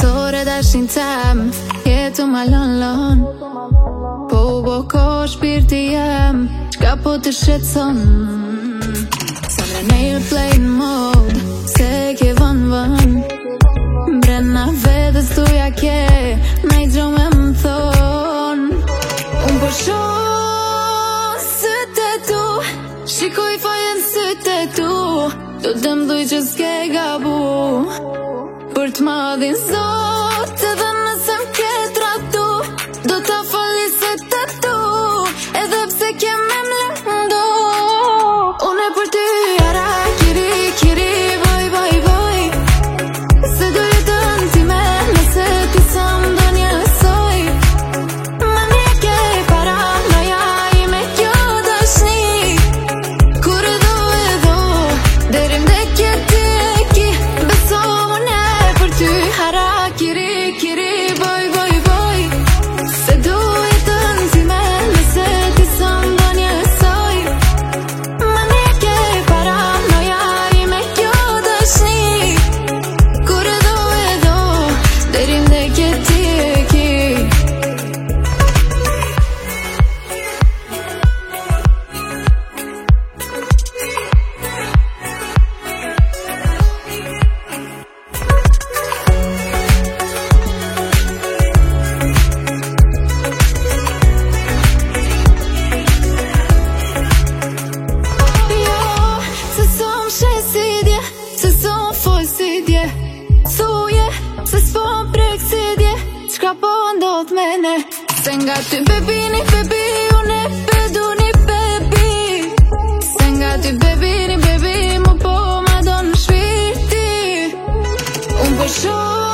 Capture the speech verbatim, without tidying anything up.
Sore dashin tem, jetu ma lon lon. Po u bo ko shpirti jem, qka po të shqetson. Sa me nail play në mod, se ke vën vën. Brena vetës tuja ke, na i gjo me më thon. Unë po shoh sytë e tu, shikoj fajen sytë e tu. Do të mdhuj që s'ke gabu, për të madhin zot, edhe nëse m'ke tratu, do t'a fali se të tu, edhe pse ke me m'lendo. Unë e për ty jara, kiri, kiri, boj, boj, boj. Se do jetën ti me, nëse ti sa m'do njësoj. Ma një ke para, noja i me kjo dashni. Kur e do e do, derim dhe kje ti e ki. Beso unë e për ty hara, kiri, kiri, boj, boj, boj. Se do jetën ti me, nëse ti sa m'do njësoj. Ma një ke para, noja i me kjo dashni. Kur e do e do, derim dhe kje ti e ki. Se nga ty bebi një bebi, unë e bedu një bebi. Se nga ty bebi një bebi, mu po ma do në shpirti. Unë po shoh